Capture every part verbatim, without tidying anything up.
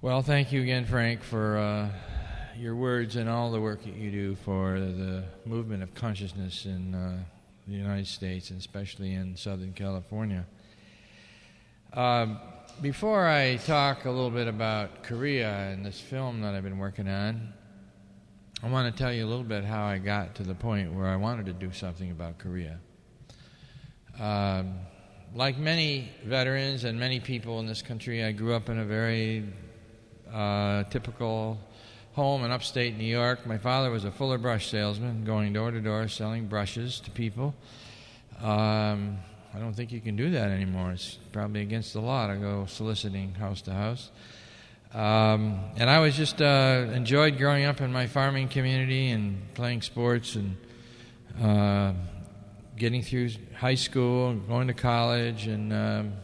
Well, thank you again, Frank, for uh, your words and all the work that you do for the movement of consciousness in uh, the United States, and especially in Southern California. Um, before I talk a little bit about Korea and this film that I've been working on, I want to tell you a little bit how I got to the point where I wanted to do something about Korea. Um, like many veterans and many people in this country, I grew up in a very uh, typical home in upstate New York. My father was a Fuller brush salesman, going door to door selling brushes to people. Um, I don't think you can do that anymore. It's probably against the law to go soliciting house to house. Um, and I was just uh, enjoyed growing up in my farming community and playing sports and uh, getting through high school and going to college. And um,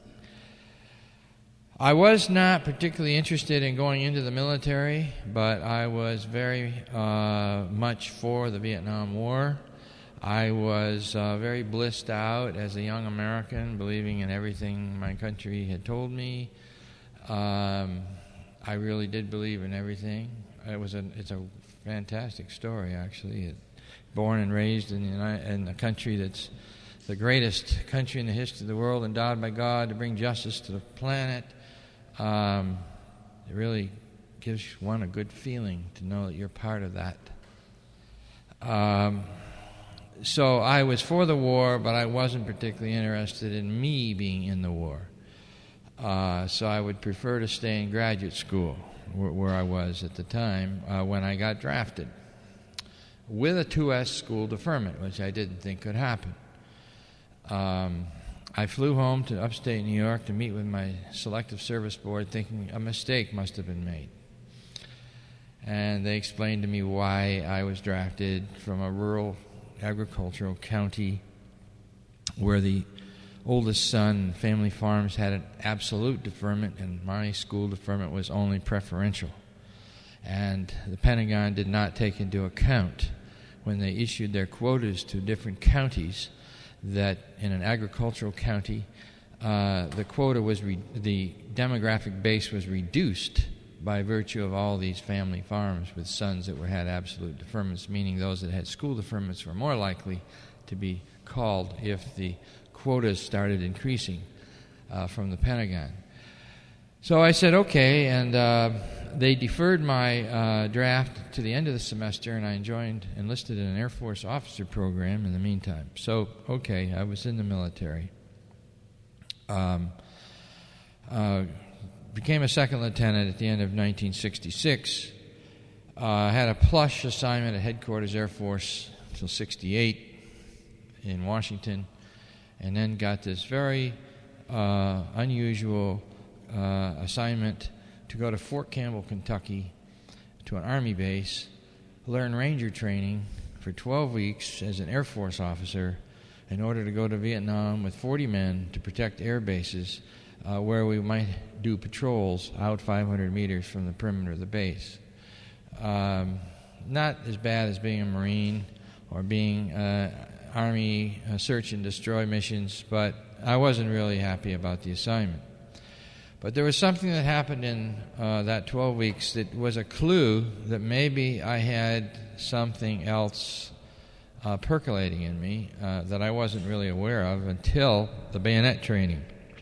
I was not particularly interested in going into the military, but I was very uh, much for the Vietnam War. I was uh, very blissed out as a young American, believing in everything my country had told me. Um, I really did believe in everything. It was a, it's a fantastic story, actually. It, born and raised in, the United, in a country that's the greatest country in the history of the world, endowed by God to bring justice to the planet. Um, it really gives one a good feeling to know that you're part of that. Um, so I was for the war, but I wasn't particularly interested in me being in the war. Uh, so I would prefer to stay in graduate school, where, where I was at the time, uh, when I got drafted, with a two S school deferment, which I didn't think could happen. Um, I flew home to upstate New York to meet with my Selective Service Board, thinking a mistake must have been made. And they explained to me why I was drafted from a rural agricultural county where the oldest son, family farms, had an absolute deferment, and my school deferment was only preferential. And the Pentagon did not take into account, when they issued their quotas to different counties, that in an agricultural county, uh, the quota was re- the demographic base was reduced by virtue of all these family farms with sons that were had absolute deferments, meaning those that had school deferments were more likely to be called if the quotas started increasing uh, from the Pentagon. So I said, okay, and uh, they deferred my uh, draft to the end of the semester, and I joined, enlisted in an Air Force officer program in the meantime. So, okay, I was in the military. Um, uh, became a second lieutenant at the end of nineteen sixty-six. I uh, had a plush assignment at Headquarters Air Force until sixty-eight in Washington, and then got this very uh, unusual uh, assignment to go to Fort Campbell, Kentucky, to an Army base, learn Ranger training for twelve weeks as an Air Force officer in order to go to Vietnam with forty men to protect air bases uh, where we might do patrols out five hundred meters from the perimeter of the base. Um, not as bad as being a Marine or being uh, Army uh, search and destroy missions, but I wasn't really happy about the assignment. But there was something that happened in uh, that twelve weeks that was a clue that maybe I had something else uh, percolating in me uh, that I wasn't really aware of until the bayonet training.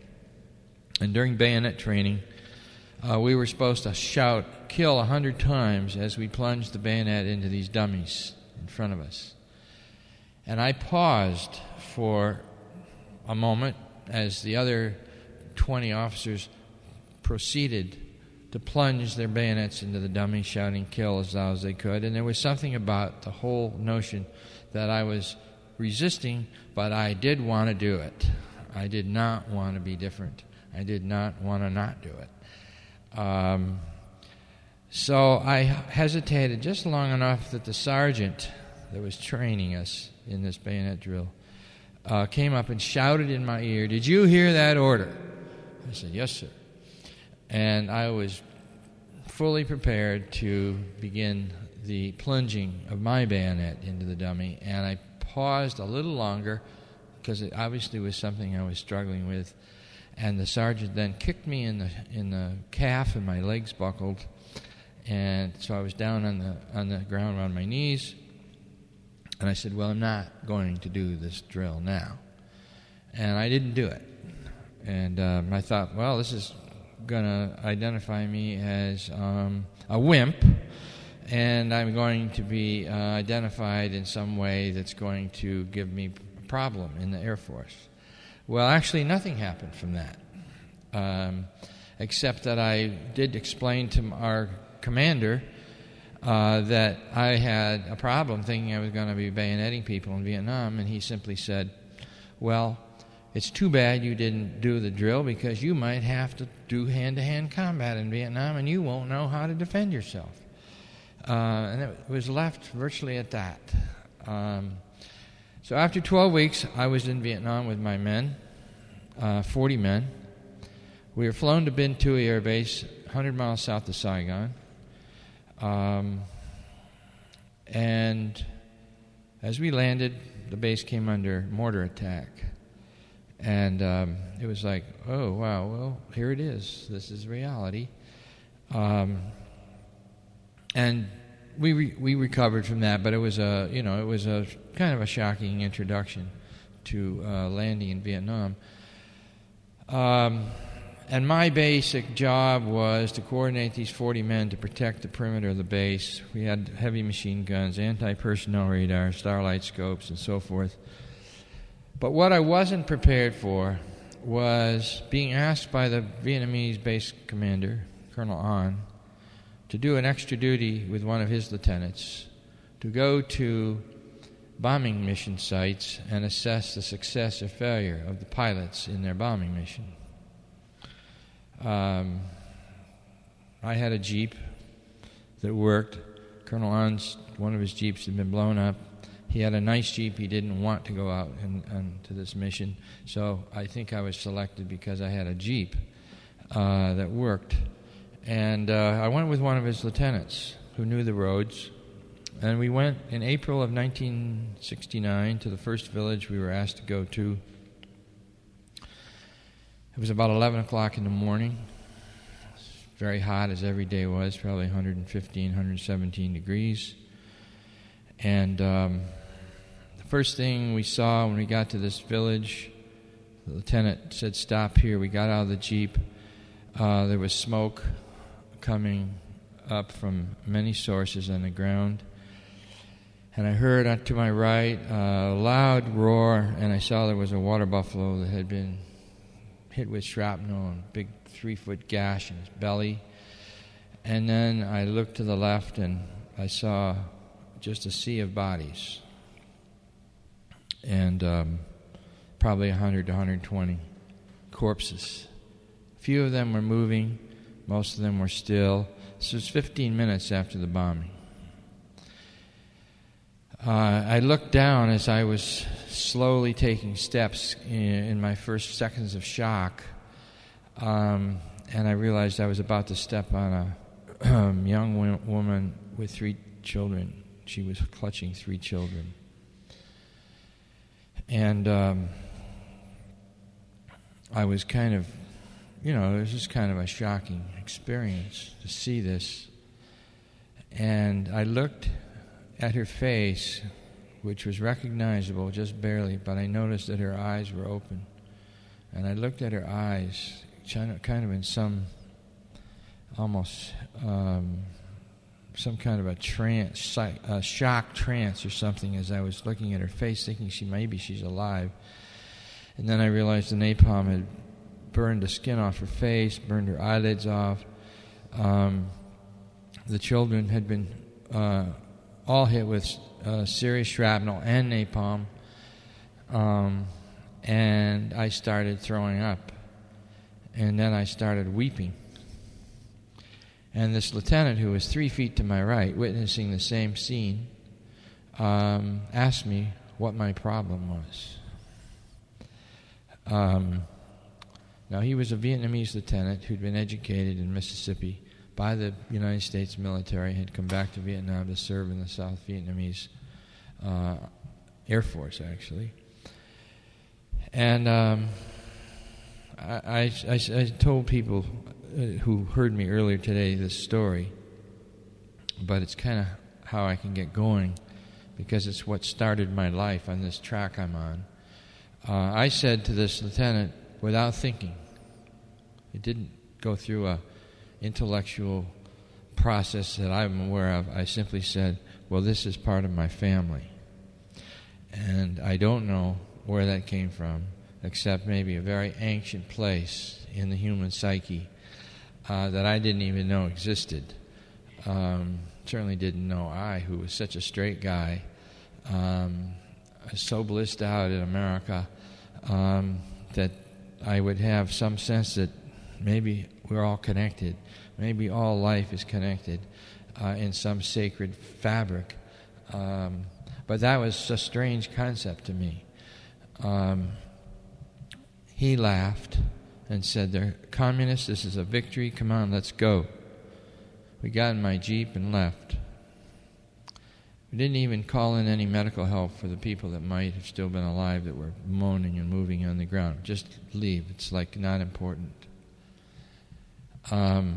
And during bayonet training, uh, we were supposed to shout, kill a hundred times as we plunged the bayonet into these dummies in front of us. And I paused for a moment as the other twenty officers proceeded to plunge their bayonets into the dummy, shouting kill as loud as they could. And there was something about the whole notion that I was resisting, but I did want to do it. I did not want to be different. I did not want to not do it. Um, so I hesitated just long enough that the sergeant that was training us in this bayonet drill uh, came up and shouted in my ear, "Did you hear that order?" I said, "Yes, sir." And I was fully prepared to begin the plunging of my bayonet into the dummy, and I paused a little longer because it obviously was something I was struggling with. And the sergeant then kicked me in the in the calf, and my legs buckled. And so I was down on the on the ground on my knees. And I said, well, I'm not going to do this drill now. And I didn't do it. And um, I thought, well, this is going to identify me as um, a wimp, and I'm going to be uh, identified in some way that's going to give me a problem in the Air Force. Well, actually, nothing happened from that, um, except that I did explain to our commander uh, that I had a problem thinking I was going to be bayoneting people in Vietnam, and he simply said, well, it's too bad you didn't do the drill, because you might have to do hand-to-hand combat in Vietnam, and you won't know how to defend yourself. Uh, and it was left virtually at that. Um, so after twelve weeks, I was in Vietnam with my men, uh, forty men. We were flown to Binh Tui Air Base, one hundred miles south of Saigon. Um, and as we landed, the base came under mortar attack. And um, it was like, oh, wow, well, here it is. This is reality. Um, and we re- we recovered from that, but it was a, you know, it was a kind of a shocking introduction to uh, landing in Vietnam. Um, and my basic job was to coordinate these forty men to protect the perimeter of the base. We had heavy machine guns, anti-personnel radar, starlight scopes, and so forth. But what I wasn't prepared for was being asked by the Vietnamese base commander, Colonel An, to do an extra duty with one of his lieutenants to go to bombing mission sites and assess the success or failure of the pilots in their bombing mission. Um, I had a Jeep that worked. Colonel An's, one of his Jeeps had been blown up. He had a nice Jeep. He didn't want to go out and, and to this mission. So I think I was selected because I had a Jeep uh, that worked. And uh, I went with one of his lieutenants who knew the roads. And we went in April of nineteen sixty-nine to the first village we were asked to go to. It was about eleven o'clock in the morning. It was very hot, as every day was, probably one hundred fifteen, one hundred seventeen degrees. And um, the first thing we saw when we got to this village, the lieutenant said, stop here. We got out of the Jeep. Uh, there was smoke coming up from many sources on the ground. And I heard uh, to my right a loud roar, and I saw there was a water buffalo that had been hit with shrapnel and a big three-foot gash in his belly. And then I looked to the left, and I saw just a sea of bodies, and um, probably one hundred to one hundred twenty corpses. A few of them were moving, most of them were still. This was fifteen minutes after the bombing. Uh, I looked down as I was slowly taking steps in, in my first seconds of shock, um, and I realized I was about to step on a um, young wo- woman with three children. She was clutching three children. And um, I was kind of, you know, it was just kind of a shocking experience to see this. And I looked at her face, which was recognizable just barely, but I noticed that her eyes were open. And I looked at her eyes, kind of in some almost um, some kind of a trance, a shock trance or something, as I was looking at her face, thinking she maybe she's alive. And then I realized the napalm had burned the skin off her face, burned her eyelids off. Um, the children had been uh, all hit with uh, serious shrapnel and napalm, um, and I started throwing up. And then I started weeping. And this lieutenant, who was three feet to my right, witnessing the same scene, um, asked me what my problem was. Um, now, he was a Vietnamese lieutenant who'd been educated in Mississippi by the United States military, had come back to Vietnam to serve in the South Vietnamese uh, Air Force, actually. And um, I, I, I told people who heard me earlier today this story, but it's kind of how I can get going because it's what started my life on this track I'm on. Uh, I said to this lieutenant without thinking, it didn't go through a intellectual process that I'm aware of. I simply said, well, this is part of my family. And I don't know where that came from, except maybe a very ancient place in the human psyche uh, that I didn't even know existed. Um, certainly didn't know I, who was such a straight guy, um, so blissed out in America, um, that I would have some sense that maybe we're all connected. Maybe all life is connected uh, in some sacred fabric. Um, but that was a strange concept to me. Um, he laughed and said, "They're communists, this is a victory, come on, let's go." We got in my Jeep and left. We didn't even call in any medical help for the people that might have still been alive that were moaning and moving on the ground. Just leave. It's like not important. Um,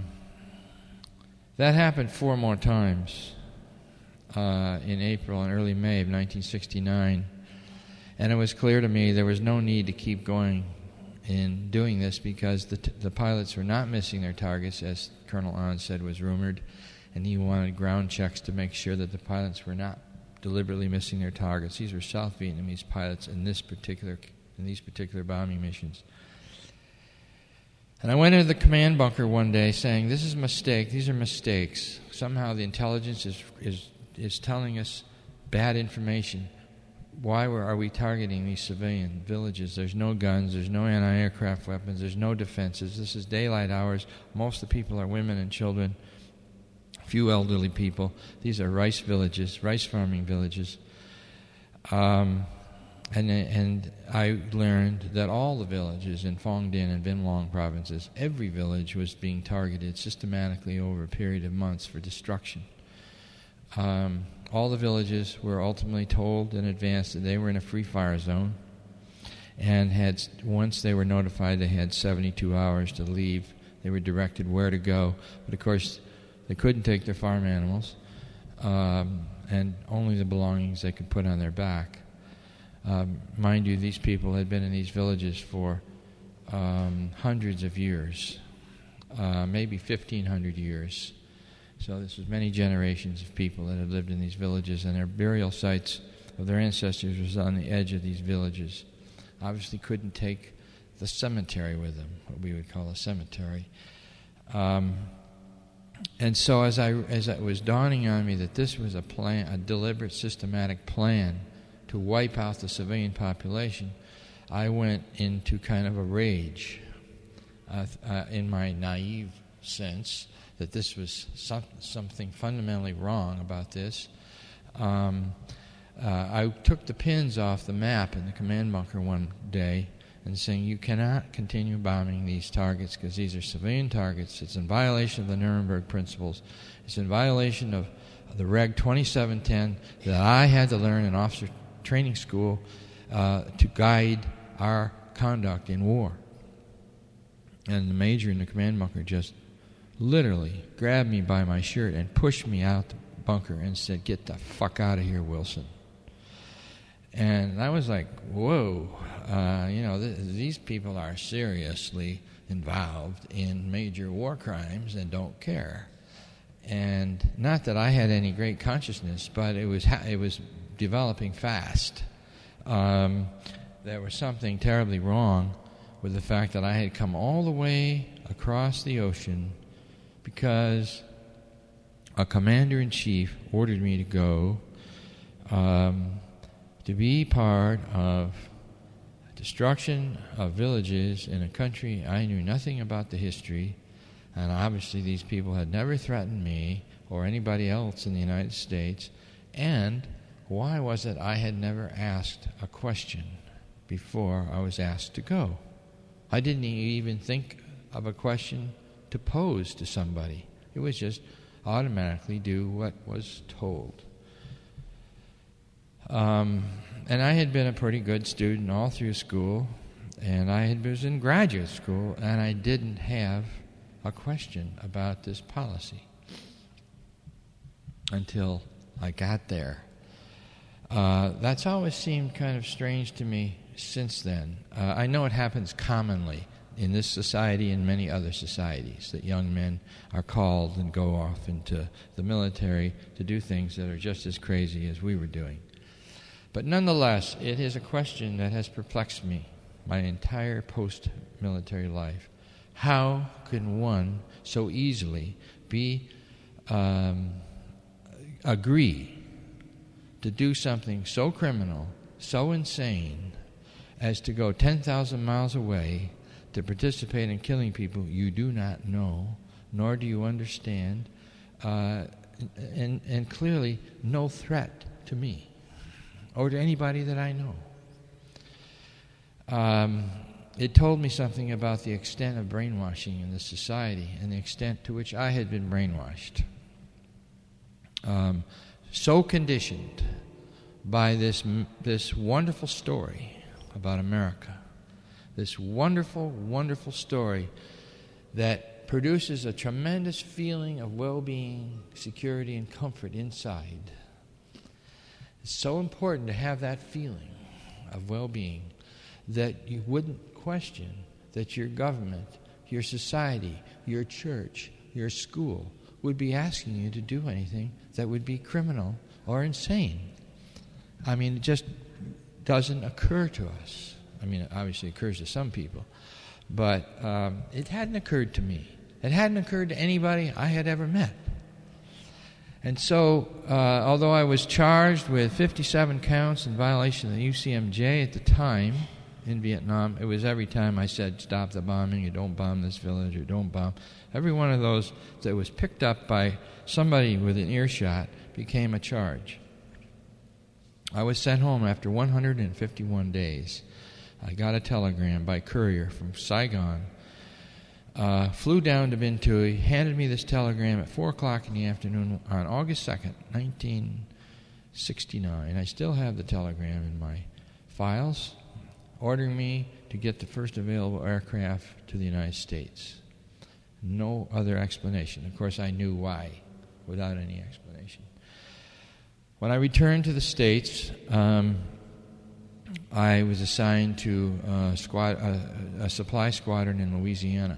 that happened four more times uh, in April and early May of nineteen sixty-nine. And it was clear to me there was no need to keep going in doing this because the, t- the pilots were not missing their targets, as Colonel Ahn said was rumored, and he wanted ground checks to make sure that the pilots were not deliberately missing their targets. These were South Vietnamese pilots in this particular in these particular bombing missions. And I went into the command bunker one day saying, "This is a mistake. These are mistakes. Somehow the intelligence is is is telling us bad information. Why were, are we targeting these civilian villages? There's no guns, there's no anti-aircraft weapons, there's no defenses. This is daylight hours. Most of the people are women and children, few elderly people. These are rice villages, rice farming villages." Um, and and I learned that all the villages in Phong Dinh and Vinh Long provinces, every village was being targeted systematically over a period of months for destruction. Um, all the villages were ultimately told in advance that they were in a free fire zone, and had once they were notified they had seventy-two hours to leave. They were directed where to go, but of course they couldn't take their farm animals, um, and only the belongings they could put on their back. Um, mind you, these people had been in these villages for um, hundreds of years, uh, maybe fifteen hundred years. So this was many generations of people that had lived in these villages, and their burial sites of their ancestors was on the edge of these villages. Obviously couldn't take the cemetery with them, what we would call a cemetery. Um, and so as I as it was dawning on me that this was a plan, a deliberate, systematic plan to wipe out the civilian population, I went into kind of a rage uh, uh, in my naive sense that this was some, something fundamentally wrong about this. Um, uh, I took the pins off the map in the command bunker one day and saying, "You cannot continue bombing these targets because these are civilian targets. It's in violation of the Nuremberg principles. It's in violation of the Reg twenty-seven ten that I had to learn in officer training school uh, to guide our conduct in war." And the major in the command bunker just literally grabbed me by my shirt and pushed me out the bunker and said, "Get the fuck out of here, Wilson." And I was like, whoa, uh, you know, th- these people are seriously involved in major war crimes and don't care. And not that I had any great consciousness, but it was ha- it was developing fast. Um, there was something terribly wrong with the fact that I had come all the way across the ocean because a commander-in-chief ordered me to go um, to be part of destruction of villages in a country I knew nothing about the history, and obviously these people had never threatened me or anybody else in the United States. And why was it I had never asked a question before I was asked to go? I didn't even think of a question to pose to somebody. It was just automatically do what was told. Um, and I had been a pretty good student all through school, And I had, was in graduate school, and I didn't have a question about this policy until I got there. Uh, that's always seemed kind of strange to me since then. Uh, I know it happens commonly in this society and many other societies, that young men are called and go off into the military to do things that are just as crazy as we were doing. But nonetheless, it is a question that has perplexed me my entire post-military life. How can one so easily be um, agree to do something so criminal, so insane, as to go ten thousand miles away to participate in killing people you do not know, nor do you understand, uh, and, and clearly no threat to me or to anybody that I know. Um, it told me something about the extent of brainwashing in this society and the extent to which I had been brainwashed. Um, so conditioned by this this wonderful story about America, this wonderful, wonderful story that produces a tremendous feeling of well-being, security, and comfort inside. It's so important to have that feeling of well-being that you wouldn't question that your government, your society, your church, your school would be asking you to do anything that would be criminal or insane. I mean, it just doesn't occur to us. I mean, it obviously occurs to some people, but um, it hadn't occurred to me. It hadn't occurred to anybody I had ever met. And so, uh, although I was charged with fifty-seven counts in violation of the U C M J at the time in Vietnam, it was every time I said, stop the bombing, or don't bomb this village, or don't bomb. Every one of those that was picked up by somebody with an earshot became a charge. I was sent home after one hundred fifty-one days. I got a telegram by courier from Saigon, uh, flew down to Binh Thuy, handed me this telegram at four o'clock in the afternoon on August second, nineteen sixty-nine. I still have the telegram in my files, ordering me to get the first available aircraft to the United States. No other explanation. Of course, I knew why, without any explanation. When I returned to the States, um, I was assigned to a, squad, a, a supply squadron in Louisiana.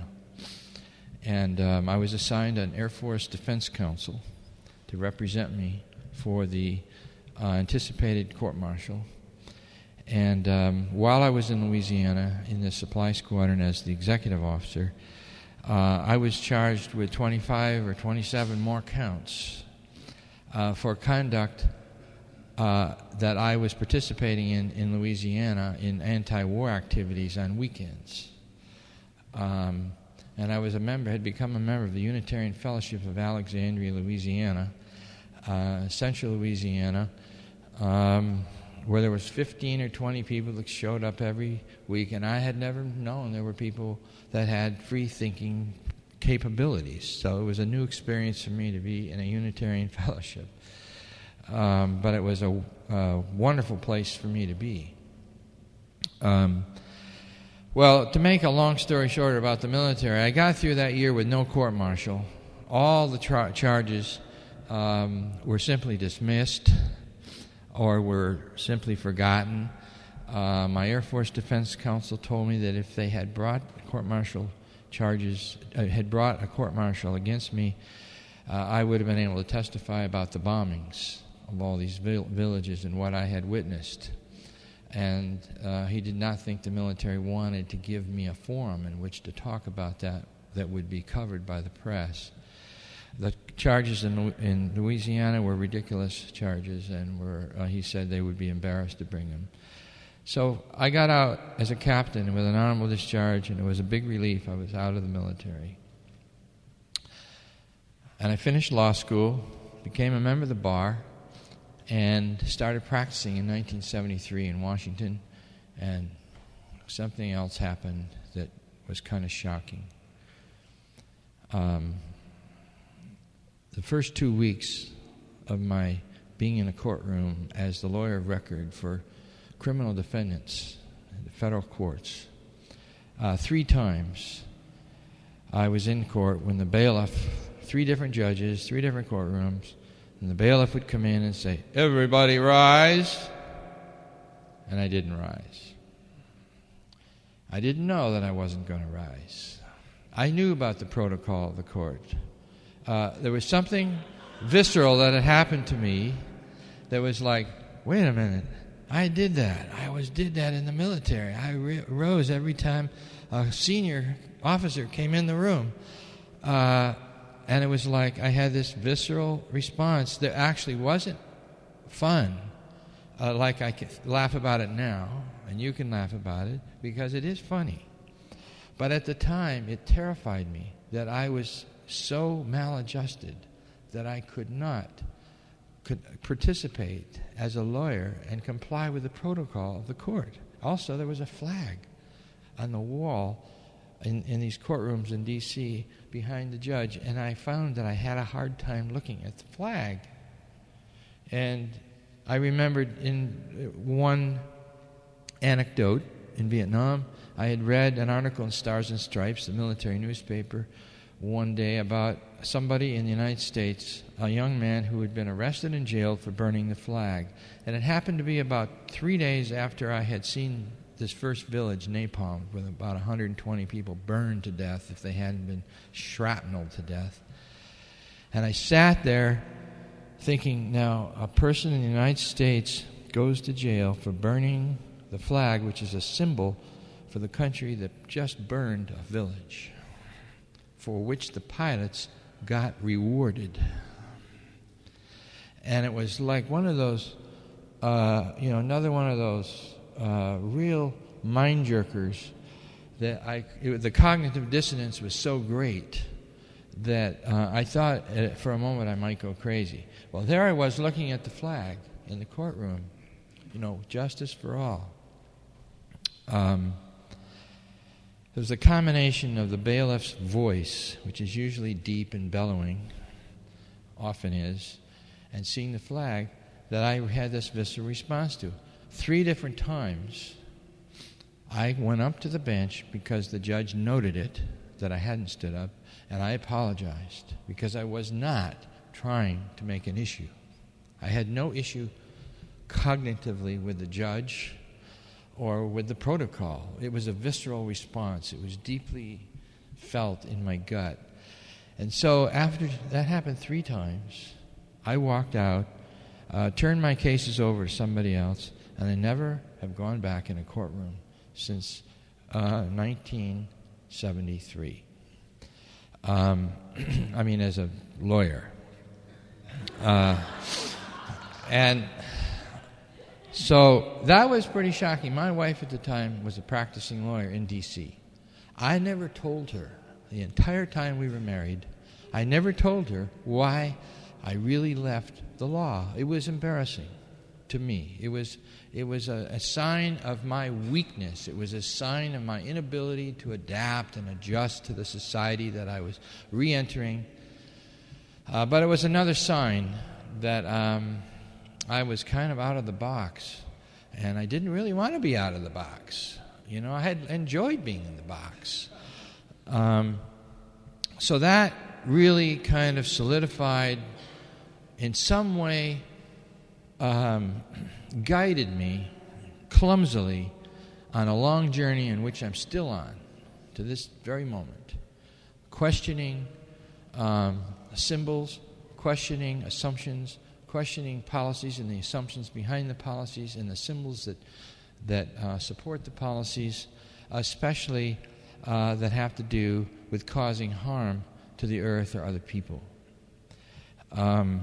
And um, I was assigned an Air Force Defense Counsel to represent me for the uh, anticipated court-martial. And um, while I was in Louisiana in the supply squadron as the executive officer, uh, I was charged with twenty-five or twenty-seven more counts uh, for conduct uh, that I was participating in in Louisiana in anti-war activities on weekends. Um, and I was a member, had become a member of the Unitarian Fellowship of Alexandria, Louisiana, uh, Central Louisiana, um, where there was fifteen or twenty people that showed up every week, and I had never known there were people that had free-thinking capabilities. So it was a new experience for me to be in a Unitarian fellowship. Um, but it was a, a wonderful place for me to be. Um, well, to make a long story short about the military, I got through that year with no court-martial. All the tra- charges um, were simply dismissed or were simply forgotten. Uh, my Air Force Defense Counsel told me that if they had brought court-martial charges, uh, had brought a court-martial against me, uh, I would have been able to testify about the bombings of all these vil- villages and what I had witnessed. And uh, he did not think the military wanted to give me a forum in which to talk about that that would be covered by the press. The charges in, in Louisiana were ridiculous charges, and were uh, he said they would be embarrassed to bring them. So I got out as a captain with an honorable discharge, and it was a big relief. I was out of the military. And I finished law school, became a member of the bar, and started practicing in nineteen seventy-three in Washington, and something else happened that was kind of shocking. Um, the first two weeks of my being in a courtroom as the lawyer of record for criminal defendants in the federal courts uh, three times I was in court when the bailiff, three different judges, three different courtrooms, and the bailiff would come in and say, "Everybody rise," and I didn't rise. I didn't know that I wasn't going to rise. I knew about the protocol of the court. Uh, there was something visceral that had happened to me that was like, wait a minute, I did that. I was did that in the military. I re- rose every time a senior officer came in the room. Uh, and it was like I had this visceral response that actually wasn't fun. Uh, like I can laugh about it now, and you can laugh about it, because it is funny. But at the time, it terrified me that I was so maladjusted that I could not could participate as a lawyer and comply with the protocol of the court. Also, there was a flag on the wall in, in these courtrooms in D C behind the judge, and I found that I had a hard time looking at the flag. And I remembered in one anecdote in Vietnam, I had read an article in Stars and Stripes, the military newspaper, one day about somebody in the United States, a young man who had been arrested and jailed for burning the flag. And it happened to be about three days after I had seen this first village, Napalm, with about one hundred twenty people burned to death if they hadn't been shrapnelled to death. And I sat there thinking, now, a person in the United States goes to jail for burning the flag, which is a symbol for the country that just burned a village, for which the pilots got rewarded. And it was like one of those, uh, you know, another one of those uh, real mind jerkers that I, it, the cognitive dissonance was so great that uh, I thought uh, for a moment I might go crazy. Well, there I was looking at the flag in the courtroom, you know, justice for all. Um, There was a combination of the bailiff's voice, which is usually deep and bellowing, often is, and seeing the flag, that I had this visceral response to. Three different times, I went up to the bench because the judge noted it, that I hadn't stood up, and I apologized because I was not trying to make an issue. I had no issue cognitively with the judge or with the protocol. It was a visceral response. It was deeply felt in my gut. And so after that happened three times, I walked out, uh, turned my cases over to somebody else, and I never have gone back in a courtroom since uh, nineteen seventy-three. Um, I mean, as a lawyer. Uh, and... So that was pretty shocking. My wife at the time was a practicing lawyer in D C I never told her, the entire time we were married, I never told her why I really left the law. It was embarrassing to me. It was it was a, a sign of my weakness. It was a sign of my inability to adapt and adjust to the society that I was re-entering. Uh, but it was another sign that... Um, I was kind of out of the box, and I didn't really want to be out of the box. You know, I had enjoyed being in the box. Um, so that really kind of solidified, in some way, um, guided me clumsily on a long journey in which I'm still on to this very moment, questioning um, symbols, questioning assumptions, questioning policies and the assumptions behind the policies and the symbols that that uh, support the policies, especially uh, that have to do with causing harm to the earth or other people. Um,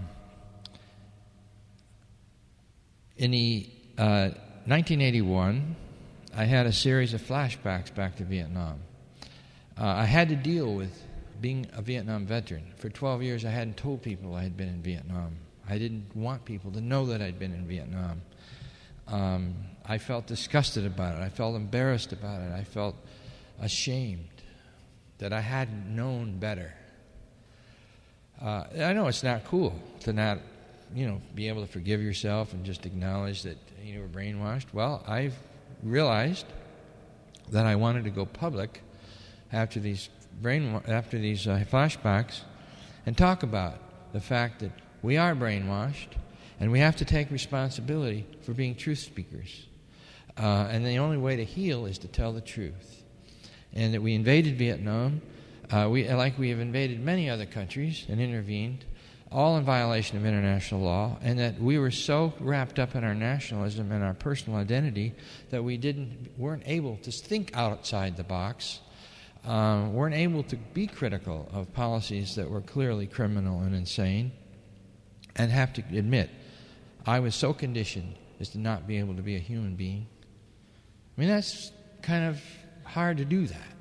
in the uh, nineteen eighty-one, I had a series of flashbacks back to Vietnam. Uh, I had to deal with being a Vietnam veteran. For twelve years, I hadn't told people I had been in Vietnam. I didn't want people to know that I'd been in Vietnam. Um, I felt disgusted about it. I felt embarrassed about it. I felt ashamed that I hadn't known better. Uh, I know it's not cool to not, you know, be able to forgive yourself and just acknowledge that you were brainwashed. Well, I've realized that I wanted to go public after these brain after these uh, flashbacks and talk about the fact that we are brainwashed and we have to take responsibility for being truth speakers. Uh, and the only way to heal is to tell the truth. And that we invaded Vietnam, uh, we like we have invaded many other countries and intervened, all in violation of international law, and that we were so wrapped up in our nationalism and our personal identity that we didn't weren't able to think outside the box, uh, weren't able to be critical of policies that were clearly criminal and insane, and have to admit, I was so conditioned as to not be able to be a human being. I mean, that's kind of hard to do that.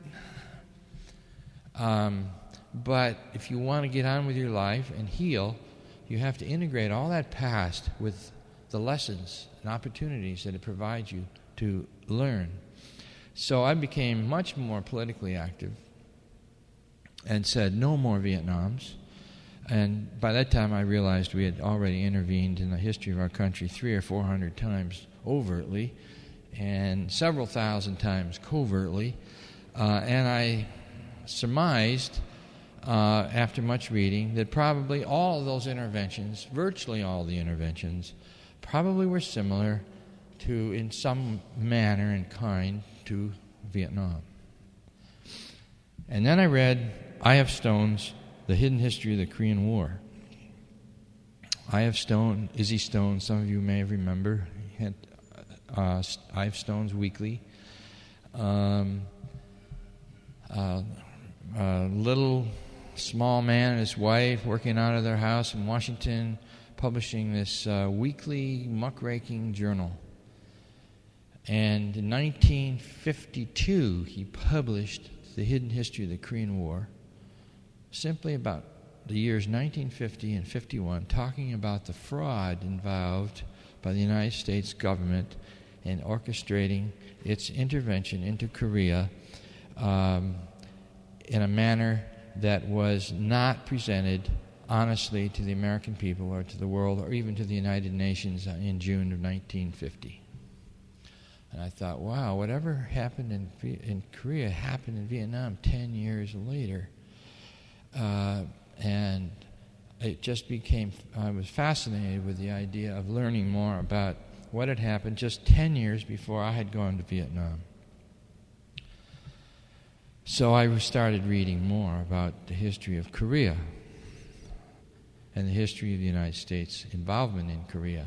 Um, but if you want to get on with your life and heal, you have to integrate all that past with the lessons and opportunities that it provides you to learn. So I became much more politically active and said, no more Vietnams. And by that time I realized we had already intervened in the history of our country three or four hundred times overtly and several thousand times covertly. Uh, and I surmised, uh, after much reading, that probably all of those interventions, virtually all the interventions, probably were similar to, in some manner and kind, to Vietnam. And then I read I F Stone's The Hidden History of the Korean War. I F Stone, Izzy Stone, some of you may remember, he had uh, I F Stone's Weekly. Um, uh, a little small man and his wife working out of their house in Washington, publishing this uh, weekly muckraking journal. And in nineteen fifty-two, he published The Hidden History of the Korean War, simply about the years nineteen fifty and fifty-one, talking about the fraud involved by the United States government in orchestrating its intervention into Korea um, in a manner that was not presented honestly to the American people or to the world or even to the United Nations in June of nineteen fifty. And I thought, wow, whatever happened in in Korea happened in Vietnam ten years later. Uh, and it just became, I was fascinated with the idea of learning more about what had happened just ten years before I had gone to Vietnam. So I started reading more about the history of Korea and the history of the United States' involvement in Korea.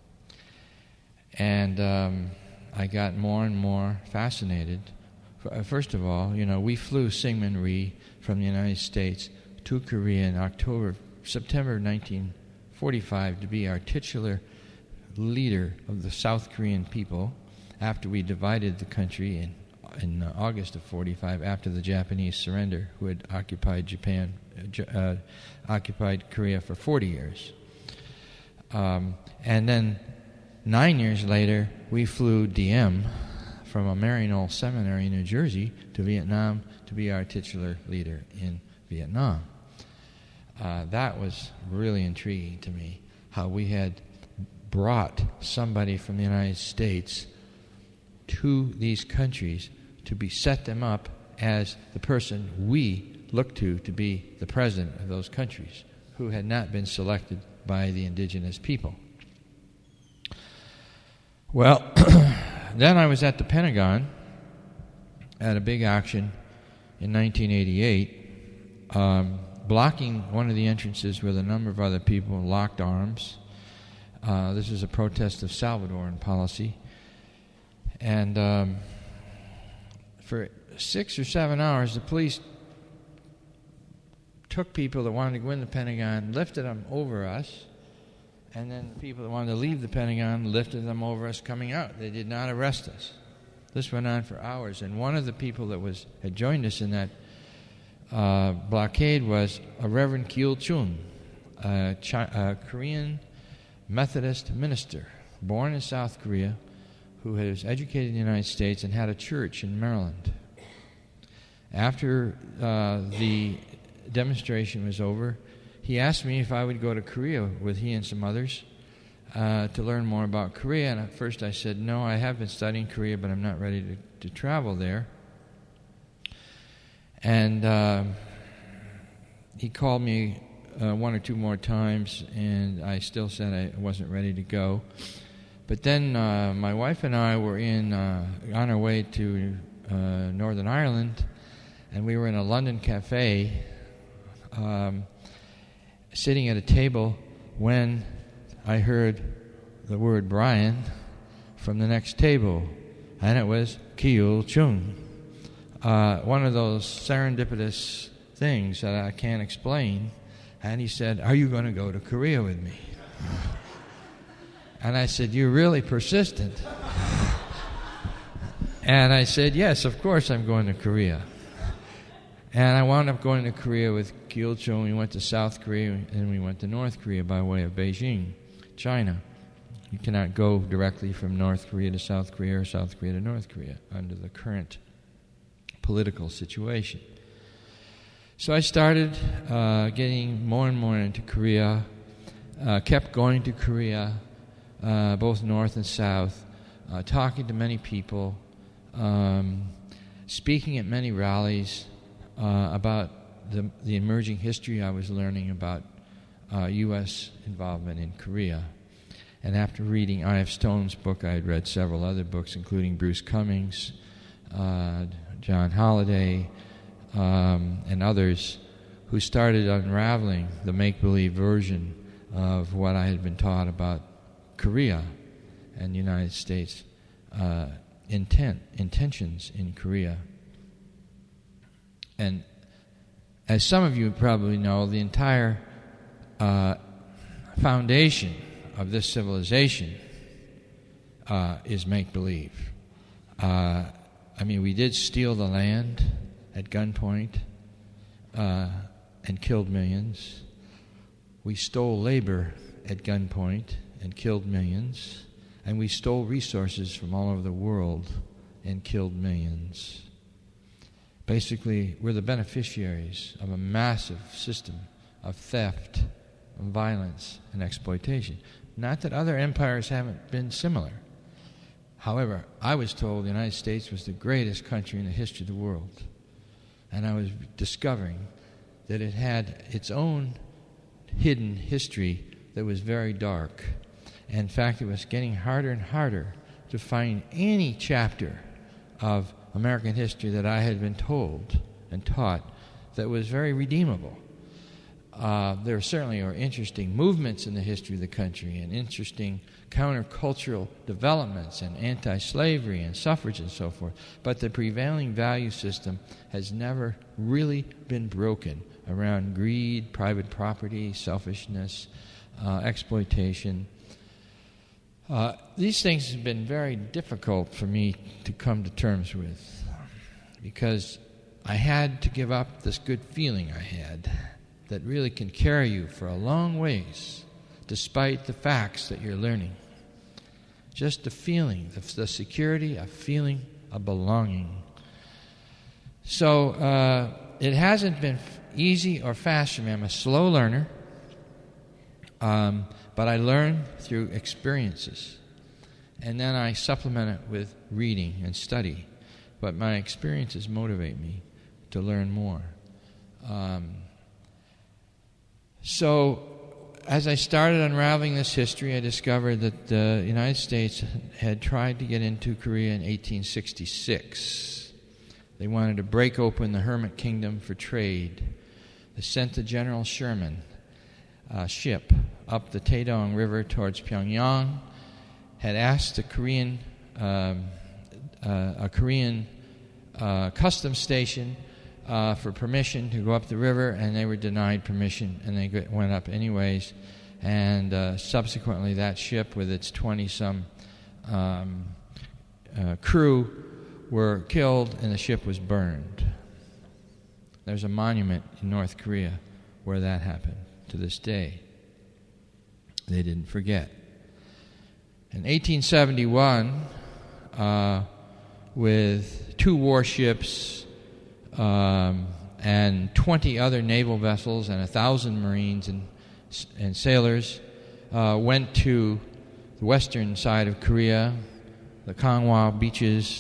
And um, I got more and more fascinated. First of all, you know, we flew Syngman Rhee from the United States to Korea in October, September nineteen forty-five to be our titular leader of the South Korean people after we divided the country in in uh, August of forty-five after the Japanese surrender, who had occupied Japan, uh, occupied Korea for forty years. Um, and then nine years later, we flew D M from a Maryknoll Seminary in New Jersey to Vietnam to be our titular leader in Vietnam. Uh, that was really intriguing to me, how we had brought somebody from the United States to these countries to be set them up as the person we looked to to be the president of those countries, who had not been selected by the indigenous people. Well, then I was at the Pentagon at a big action in nineteen eighty-eight, um, blocking one of the entrances with a number of other people, locked arms. Uh, this was a protest of Salvadoran policy. And um, for six or seven hours, the police took people that wanted to go in the Pentagon, lifted them over us, and then the people that wanted to leave the Pentagon lifted them over us coming out. They did not arrest us. This went on for hours. And one of the people that was had joined us in that uh, blockade was a Reverend Kyul Chun, a, Chi- a Korean Methodist minister, born in South Korea, who was educated in the United States and had a church in Maryland. After uh, the demonstration was over, he asked me if I would go to Korea with he and some others uh, to learn more about Korea. And at first I said, no, I have been studying Korea, but I'm not ready to to travel there. And uh, he called me uh, one or two more times, and I still said I wasn't ready to go. But then uh, my wife and I were in uh, on our way to uh, Northern Ireland, and we were in a London cafe, um, sitting at a table when I heard the word Brian from the next table, and it was Kiul Chung. Uh, one of those serendipitous things that I can't explain. And he said, "Are you going to go to Korea with me?" And I said, "You're really persistent." And I said, "Yes, of course I'm going to Korea." And I wound up going to Korea with Kiul Chung. We went to South Korea, and we went to North Korea by way of Beijing, China. You cannot go directly from North Korea to South Korea or South Korea to North Korea under the current political situation. So I started uh, getting more and more into Korea, uh, kept going to Korea, uh, both North and South, uh, talking to many people, um, speaking at many rallies uh, about the, the emerging history I was learning about uh, U S involvement in Korea. And after reading I F Stone's book, I had read several other books, including Bruce Cummings, uh, John Holliday, um, and others who started unraveling the make-believe version of what I had been taught about Korea and the United States uh, intent, intentions in Korea. And as some of you probably know, the entire uh, foundation of this civilization uh, is make-believe. Uh, I mean, we did steal the land at gunpoint uh, and killed millions. We stole labor at gunpoint and killed millions. And we stole resources from all over the world and killed millions. Basically, we're the beneficiaries of a massive system of theft, of violence, and exploitation. Not that other empires haven't been similar. However, I was told the United States was the greatest country in the history of the world. And I was discovering that it had its own hidden history that was very dark. In fact, it was getting harder and harder to find any chapter of American history that I had been told and taught that was very redeemable. Uh, there certainly are interesting movements in the history of the country and interesting countercultural developments and anti-slavery and suffrage and so forth. But the prevailing value system has never really been broken around greed, private property, selfishness, uh, exploitation. Uh, these things have been very difficult for me to come to terms with because I had to give up this good feeling I had that really can carry you for a long ways, despite the facts that you're learning. Just the feeling, the, the security of feeling a belonging. So uh, it hasn't been f- easy or fast for me. I'm a slow learner, um, but I learn through experiences. And then I supplement it with reading and study. But my experiences motivate me to learn more. Um, So, as I started unraveling this history, I discovered that the United States had tried to get into Korea in eighteen sixty-six. They wanted to break open the Hermit Kingdom for trade. They sent the General Sherman uh, ship up the Taedong River towards Pyongyang, had asked a Korean, um, uh, a Korean uh, customs station Uh, for permission to go up the river, and they were denied permission, and they g- went up anyways. And uh, subsequently, that ship with its twenty-some um, uh, crew were killed, and the ship was burned. There's a monument in North Korea where that happened to this day. They didn't forget. In eighteen seventy-one, uh, with two warships, Um, and twenty other naval vessels and a thousand Marines and, and sailors uh, went to the western side of Korea, the Kangwa beaches,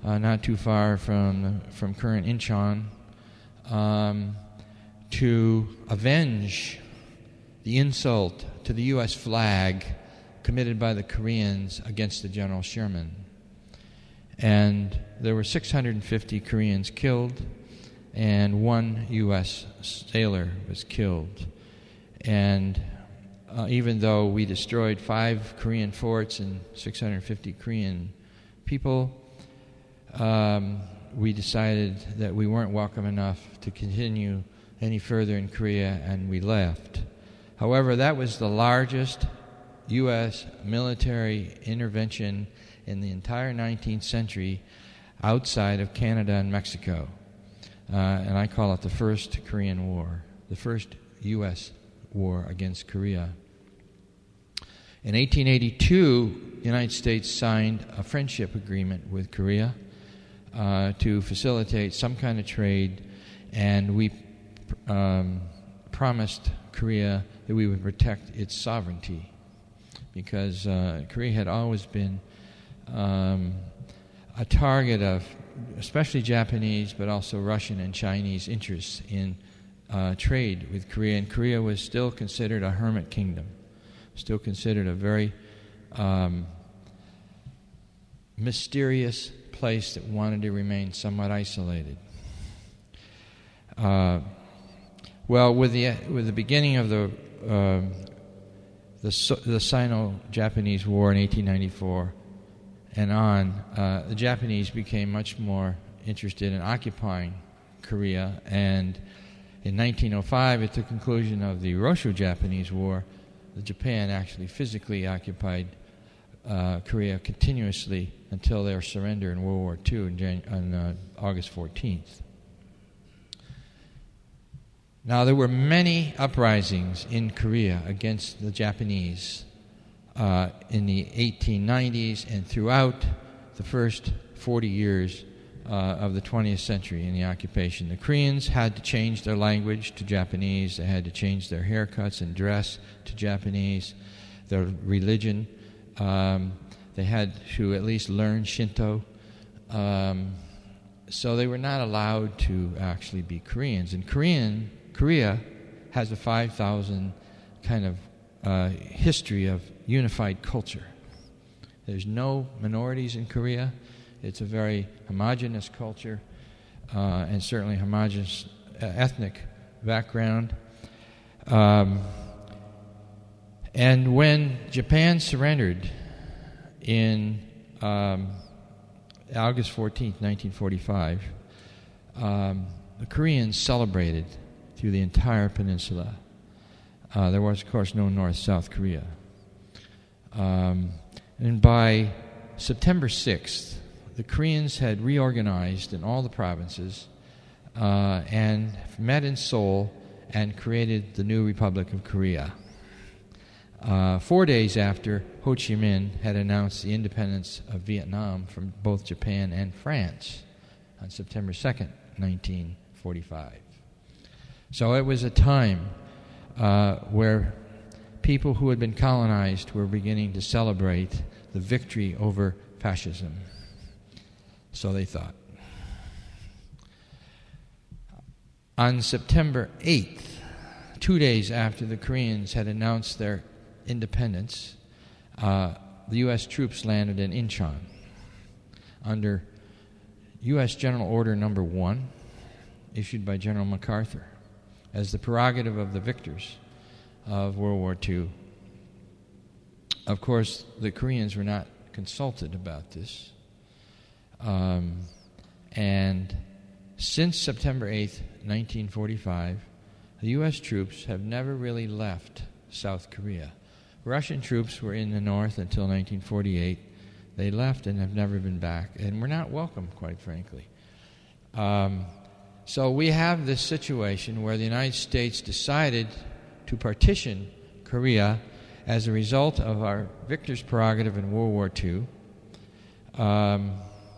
uh, not too far from from current Incheon, um, to avenge the insult to the U S flag committed by the Koreans against the General Sherman. And there were six hundred fifty Koreans killed, and one U S sailor was killed. And uh, even though we destroyed five Korean forts and six hundred fifty Korean people, um, we decided that we weren't welcome enough to continue any further in Korea, and we left. However, that was the largest U S military intervention in the entire nineteenth century outside of Canada and Mexico. Uh, and I call it the First Korean War, the first U S war against Korea. In eighteen eighty-two, the United States signed a friendship agreement with Korea uh, to facilitate some kind of trade, and we um, promised Korea that we would protect its sovereignty, because uh, Korea had always been um, a target of especially Japanese, but also Russian and Chinese interests in uh, trade with Korea. And Korea was still considered a hermit kingdom, still considered a very um, mysterious place that wanted to remain somewhat isolated. Uh, well, with the with the beginning of the uh, the, so, the Sino-Japanese War in eighteen ninety-four and on, uh, the Japanese became much more interested in occupying Korea, and in nineteen oh five, at the conclusion of the Russo-Japanese War, the Japan actually physically occupied uh, Korea continuously until their surrender in World War Two in Jan- on uh, August fourteenth. Now, there were many uprisings in Korea against the Japanese uh, in the eighteen nineties and throughout the first forty years uh, of the twentieth century in the occupation. The Koreans had to change their language to Japanese. They had to change their haircuts and dress to Japanese, their religion. Um, they had to at least learn Shinto. Um, so they were not allowed to actually be Koreans. And Korean Korea has a five thousand kind of uh, history of unified culture. There's no minorities in Korea. It's a very homogeneous culture, uh, and certainly homogeneous uh, ethnic background. Um, and when Japan surrendered in um, August fourteenth, nineteen forty-five, um, the Koreans celebrated through the entire peninsula. Uh, there was, of course, no North-South Korea. Um, and by September sixth, the Koreans had reorganized in all the provinces uh, and met in Seoul and created the new Republic of Korea. Uh, four days after Ho Chi Minh had announced the independence of Vietnam from both Japan and France on September second, nineteen forty-five. So it was a time uh, where people who had been colonized were beginning to celebrate the victory over fascism. So they thought. On September eighth, two days after the Koreans had announced their independence, uh, the U S troops landed in Incheon under U S General Order Number One, issued by General MacArthur, as the prerogative of the victors of World War Two. Of course, the Koreans were not consulted about this. Um, and since September eighth, nineteen forty-five, the U S troops have never really left South Korea. Russian troops were in the north until nineteen forty-eight. They left and have never been back, and were not welcome, quite frankly. Um, So we have this situation where the United States decided to partition Korea as a result of our victor's prerogative in World War Two. Um,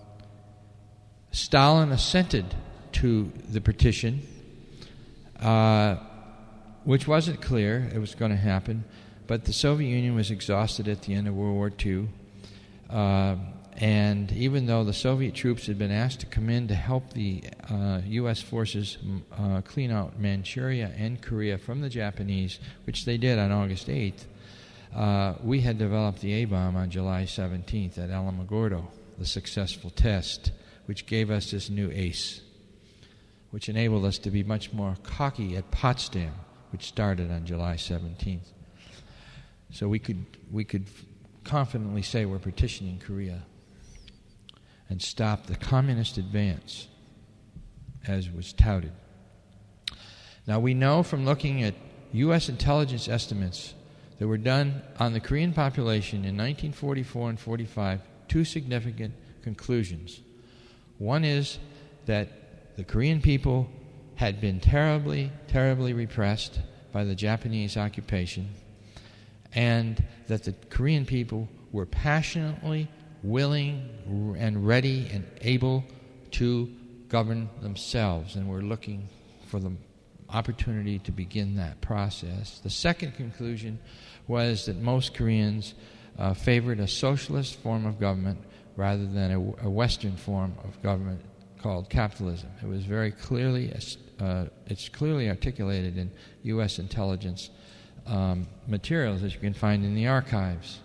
Stalin assented to the partition, uh, which wasn't clear it was going to happen, but the Soviet Union was exhausted at the end of World War Two. Uh, and even though the Soviet troops had been asked to come in to help the uh, U S forces uh, clean out Manchuria and Korea from the Japanese, which they did on August eighth, uh, we had developed the A-bomb on July seventeenth at Alamogordo, the successful test, which gave us this new ace, which enabled us to be much more cocky at Potsdam, which started on July seventeenth. So we could we could confidently say we're partitioning Korea and stop the communist advance, as was touted. Now we know from looking at U S intelligence estimates that were done on the Korean population in nineteen forty-four and forty-five two significant conclusions. One is that the Korean people had been terribly, terribly repressed by the Japanese occupation, and that the Korean people were passionately willing and ready and able to govern themselves, and were looking for the opportunity to begin that process. The second conclusion was that most Koreans uh, favored a socialist form of government rather than a, a Western form of government called capitalism. It was very clearly, uh, it's clearly articulated in U S intelligence um, materials that you can find in the archives.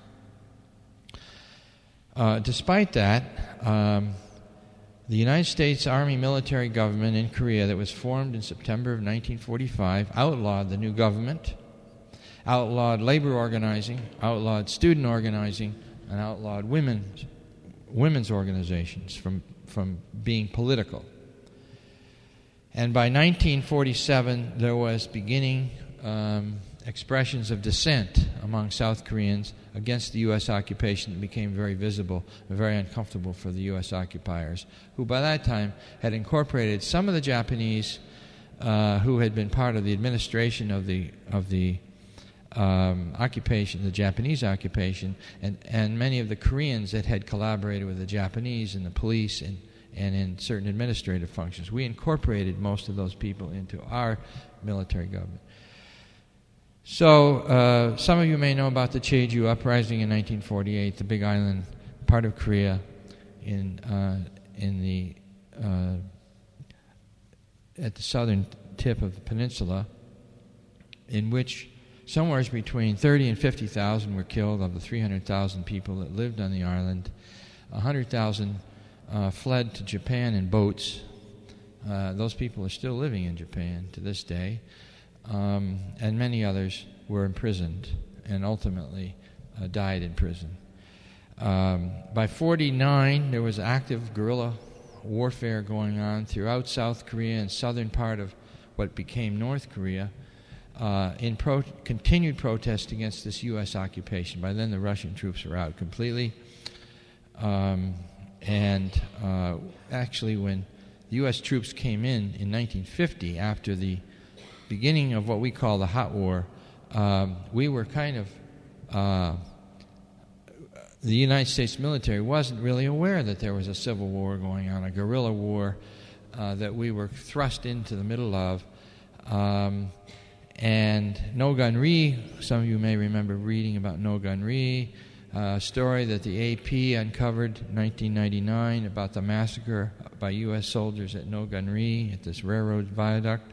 Uh, despite that, um, the United States Army military government in Korea that was formed in September of nineteen forty-five outlawed the new government, outlawed labor organizing, outlawed student organizing, and outlawed women's, women's organizations from, from being political. And by nineteen forty-seven, there was beginning um, expressions of dissent among South Koreans against the U S occupation that became very visible and very uncomfortable for the U S occupiers, who by that time had incorporated some of the Japanese uh, who had been part of the administration of the of the um, occupation, the Japanese occupation, and, and many of the Koreans that had collaborated with the Japanese in the police and, and in certain administrative functions. We incorporated most of those people into our military government. So, uh, some of you may know about the Jeju uprising in nineteen forty-eight, the Big Island, part of Korea, in uh, in the uh, at the southern tip of the peninsula, in which somewhere between thirty and fifty thousand were killed of the three hundred thousand people that lived on the island. one hundred thousand uh, fled to Japan in boats. Uh, those people are still living in Japan to this day. Um, and many others were imprisoned and ultimately uh, died in prison. Um, by forty-nine, there was active guerrilla warfare going on throughout South Korea and southern part of what became North Korea uh, in pro- continued protest against this U S occupation. By then, the Russian troops were out completely. Um, and uh, actually, when the U S troops came in in nineteen fifty, after the beginning of what we call the Hot War, um, we were kind of, uh, the United States military wasn't really aware that there was a civil war going on, a guerrilla war uh, that we were thrust into the middle of. Um, and No-Gun-Ri, some of you may remember reading about No-Gun-Ri, a story that the A P uncovered in nineteen ninety-nine about the massacre by U S soldiers at No-Gun-Ri at this railroad viaduct.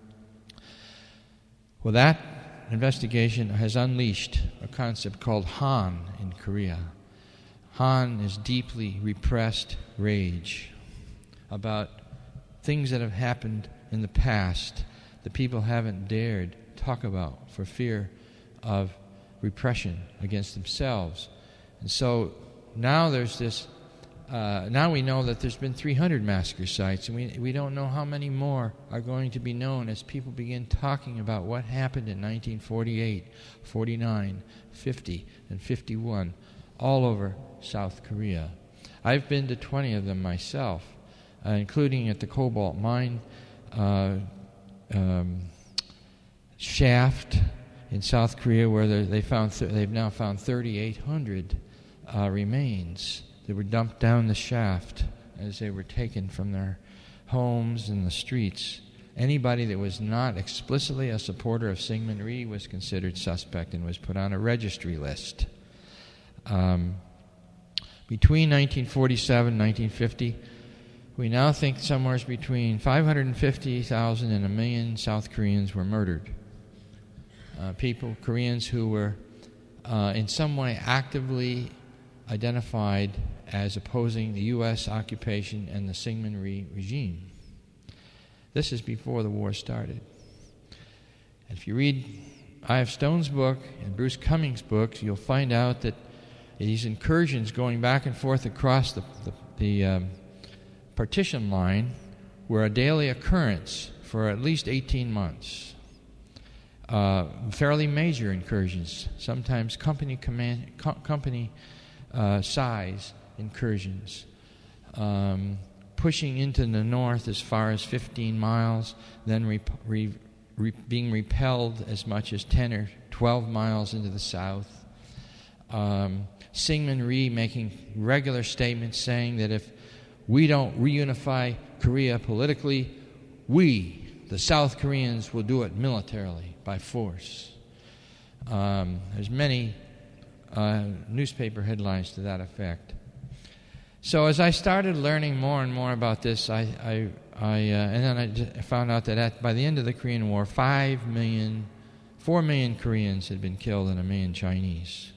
Well, that investigation has unleashed a concept called Han in Korea. Han is deeply repressed rage about things that have happened in the past that people haven't dared talk about for fear of repression against themselves. And so now there's this, uh, now we know that there's been three hundred massacre sites, and we we don't know how many more are going to be known as people begin talking about what happened in nineteen forty-eight, forty-nine, fifty, and fifty-one all over South Korea. I've been to twenty of them myself, uh, including at the cobalt mine uh, um, shaft in South Korea, where they found th- they've now found thirty-eight hundred uh, remains that were dumped down the shaft as they were taken from their homes and the streets. Anybody that was not explicitly a supporter of Syngman Rhee was considered suspect and was put on a registry list. Um, between nineteen forty-seven and nineteen fifty, we now think somewhere between five hundred fifty thousand and a million South Koreans were murdered. Uh, people, Koreans who were uh, in some way actively identified as opposing the U S occupation and the Syngman Rhee regime. This is before the war started. And if you read I F Stone's book and Bruce Cummings' books, you'll find out that these incursions going back and forth across the, the, the um, partition line were a daily occurrence for at least eighteen months. Uh, fairly major incursions, sometimes company command, co- company uh, size incursions. Um, pushing into the north as far as fifteen miles, then re- re- re- being repelled as much as ten or twelve miles into the south. Um, Syngman Rhee making regular statements saying that if we don't reunify Korea politically, we, the South Koreans, will do it militarily, by force. Um, there's many uh, newspaper headlines to that effect. So as I started learning more and more about this, I, I, I uh, and then I j- found out that at, by the end of the Korean War, five million, four million Koreans had been killed and a million Chinese.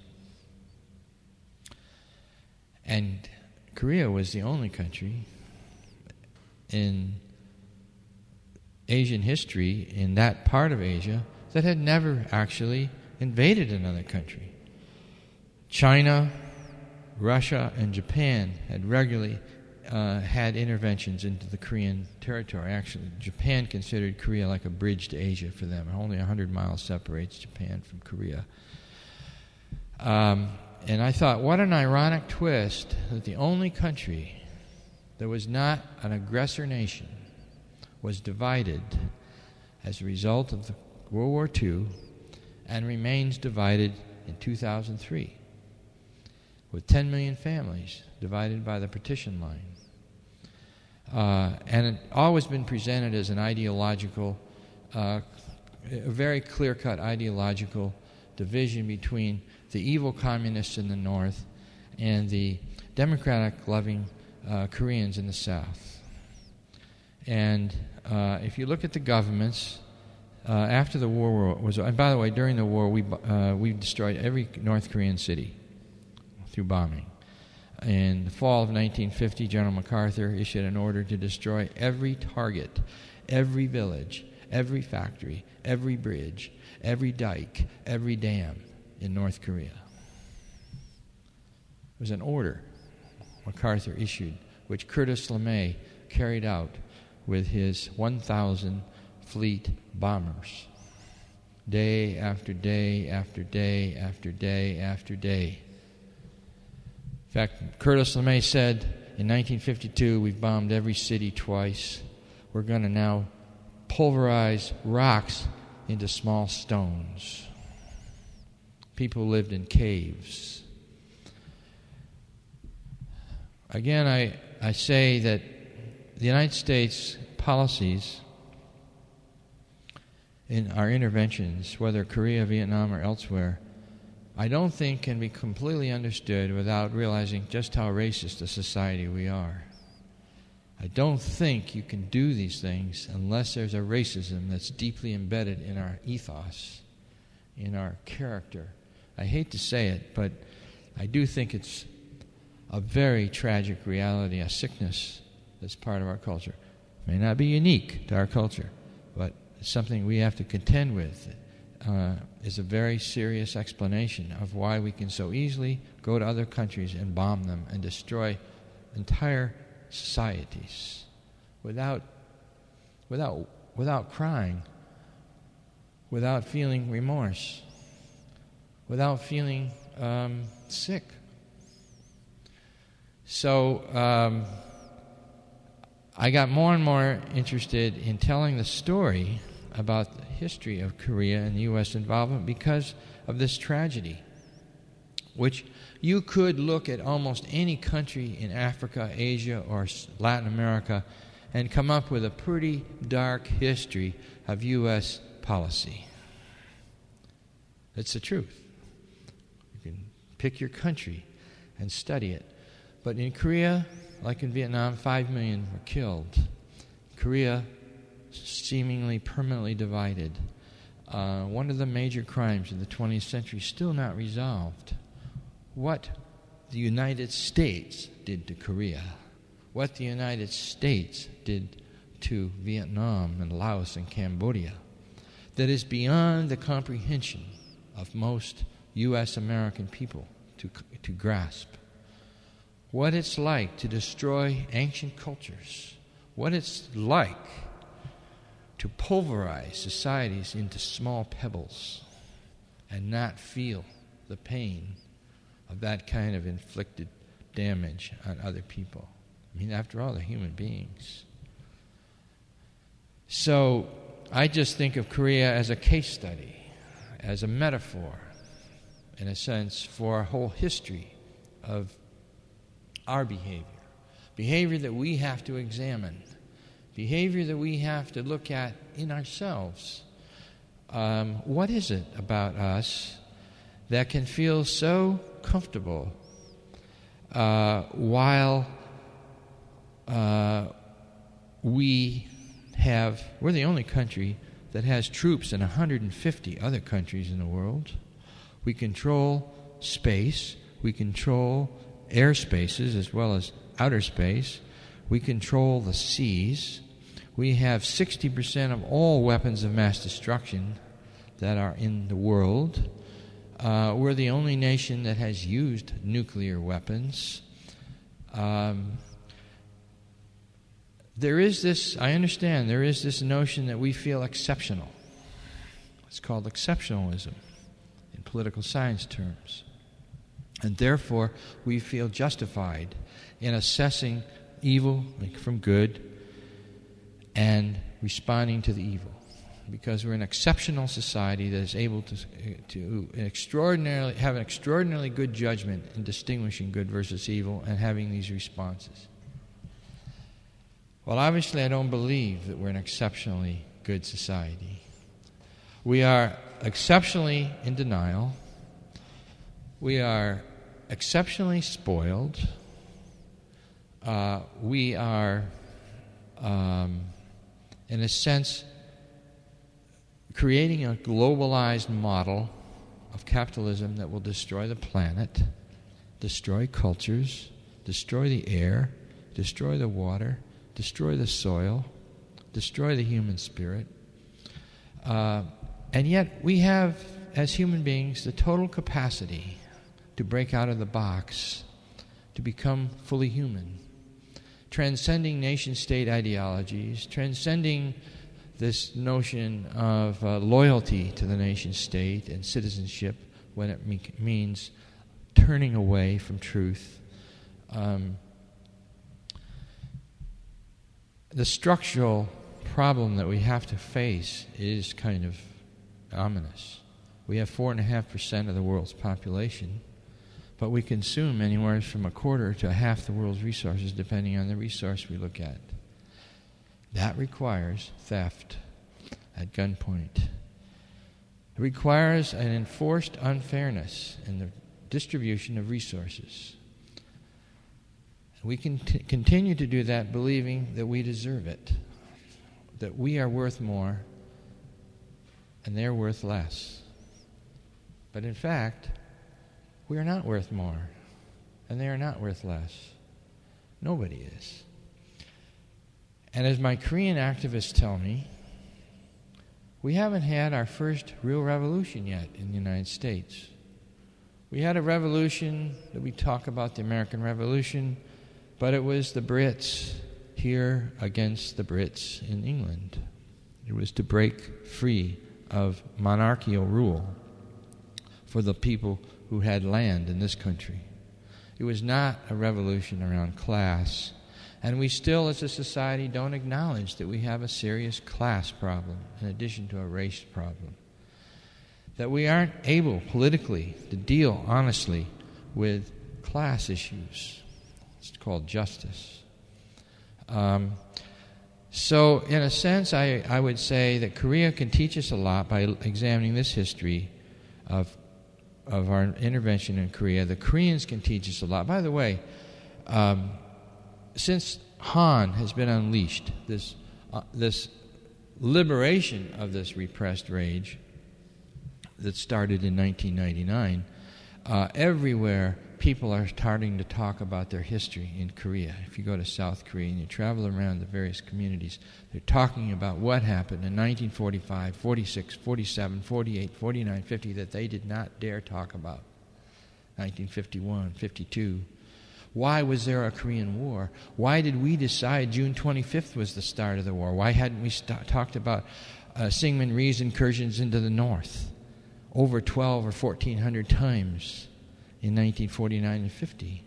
And Korea was the only country in Asian history, in that part of Asia, that had never actually invaded another country. China, Russia, and Japan had regularly uh, had interventions into the Korean territory. Actually, Japan considered Korea like a bridge to Asia for them. Only one hundred miles separates Japan from Korea. Um, and I thought, what an ironic twist that the only country that was not an aggressor nation was divided as a result of the World War Two and remains divided in two thousand three. With ten million families divided by the partition line. Uh, and it always been presented as an ideological, uh, a very clear-cut ideological division between the evil communists in the north and the democratic-loving uh, Koreans in the south. And uh, if you look at the governments, uh, after the war was, and by the way, during the war, we uh, we destroyed every North Korean city through bombing. In the fall of nineteen fifty, General MacArthur issued an order to destroy every target, every village, every factory, every bridge, every dike, every dam in North Korea. It was an order MacArthur issued, which Curtis LeMay carried out with his one thousand fleet bombers. Day after day after day after day after day. In fact, Curtis LeMay said in nineteen fifty-two, we've bombed every city twice. We're going to now pulverize rocks into small stones. People lived in caves. Again, I, I say that the United States policies in our interventions, whether Korea, Vietnam, or elsewhere, I don't think can be completely understood without realizing just how racist a society we are. I don't think you can do these things unless there's a racism that's deeply embedded in our ethos, in our character. I hate to say it, but I do think it's a very tragic reality, a sickness that's part of our culture. It may not be unique to our culture, but it's something we have to contend with. Uh, is a very serious explanation of why we can so easily go to other countries and bomb them and destroy entire societies without, without, without crying, without feeling remorse, without feeling um, sick. So um, I got more and more interested in telling the story about the history of Korea and U S involvement because of this tragedy, which you could look at almost any country in Africa, Asia, or Latin America and come up with a pretty dark history of U S policy. It's the truth. You can pick your country and study it. But in Korea, like in Vietnam, five million were killed. Korea, seemingly permanently divided. Uh, one of the major crimes of the twentieth century, still not resolved. What the United States did to Korea, what the United States did to Vietnam and Laos and Cambodia, that is beyond the comprehension of most U S American people to, to grasp. What it's like to destroy ancient cultures, what it's like to pulverize societies into small pebbles and not feel the pain of that kind of inflicted damage on other people. I mean, after all, they're human beings. So I just think of Korea as a case study, as a metaphor, in a sense, for a whole history of our behavior, behavior that we have to examine, behavior that we have to look at in ourselves. Um, what is it about us that can feel so comfortable uh, while uh, we have, we're the only country that has troops in one hundred fifty other countries in the world. We control space, we control airspaces as well as outer space, we control the seas, we have sixty percent of all weapons of mass destruction that are in the world. Uh, we're the only nation that has used nuclear weapons. Um, there is this, I understand, there is this notion that we feel exceptional. It's called exceptionalism in political science terms. And therefore, we feel justified in assessing evil from good and responding to the evil, because we're an exceptional society that is able to to extraordinarily have an extraordinarily good judgment in distinguishing good versus evil and having these responses. Well, obviously, I don't believe that we're an exceptionally good society. We are exceptionally in denial. We are exceptionally spoiled. Uh, we are, um, in a sense, creating a globalized model of capitalism that will destroy the planet, destroy cultures, destroy the air, destroy the water, destroy the soil, destroy the human spirit. Uh, and yet we have, as human beings, the total capacity to break out of the box, to become fully human, transcending nation-state ideologies, transcending this notion of uh, loyalty to the nation-state and citizenship when it me- means turning away from truth. Um, the structural problem that we have to face is kind of ominous. We have four and a half percent of the world's population, but we consume anywhere from a quarter to half the world's resources, depending on the resource we look at. That requires theft at gunpoint. It requires an enforced unfairness in the distribution of resources. We can t- continue to do that believing that we deserve it, that we are worth more and they're worth less. But in fact, we are not worth more and they are not worth less. Nobody is. And as my Korean activists tell me, we haven't had our first real revolution yet in the United States. We had a revolution that we talk about, the American Revolution, but it was the Brits here against the Brits in England. It was to break free of monarchical rule for the people who had land in this country. It was not a revolution around class. And we still, as a society, don't acknowledge that we have a serious class problem in addition to a race problem. That we aren't able politically to deal honestly with class issues. It's called justice. Um, so, in a sense, I, I would say that Korea can teach us a lot by examining this history of, of our intervention in Korea. The Koreans can teach us a lot. By the way, um, since Han has been unleashed, this uh, this liberation of this repressed rage that started in nineteen ninety-nine, uh, everywhere people are starting to talk about their history in Korea. If you go to South Korea and you travel around the various communities, they're talking about what happened in nineteen forty-five, forty-six, forty-seven, forty-eight, forty-nine, fifty that they did not dare talk about. nineteen fifty-one, fifty-two. Why was there a Korean War? Why did we decide June twenty-fifth was the start of the war? Why hadn't we st- talked about uh, Syngman Rhee's incursions into the north over twelve or fourteen hundred times in nineteen forty-nine and fifty?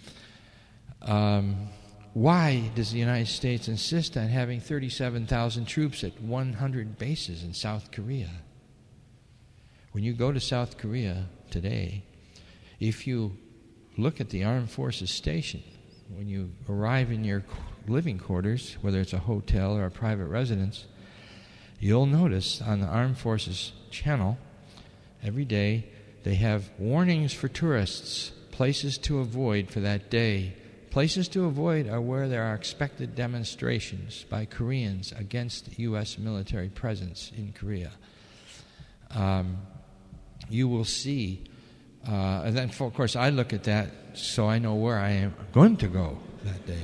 Um, why does the United States insist on having thirty-seven thousand troops at one hundred bases in South Korea? When you go to South Korea today, if you look at the Armed Forces Station, when you arrive in your living quarters, whether it's a hotel or a private residence, you'll notice on the Armed Forces channel every day they have warnings for tourists, places to avoid for that day. Places to avoid are where there are expected demonstrations by Koreans against U S military presence in Korea. Um, you will see Uh, and then, of course, I look at that so I know where I am going to go that day.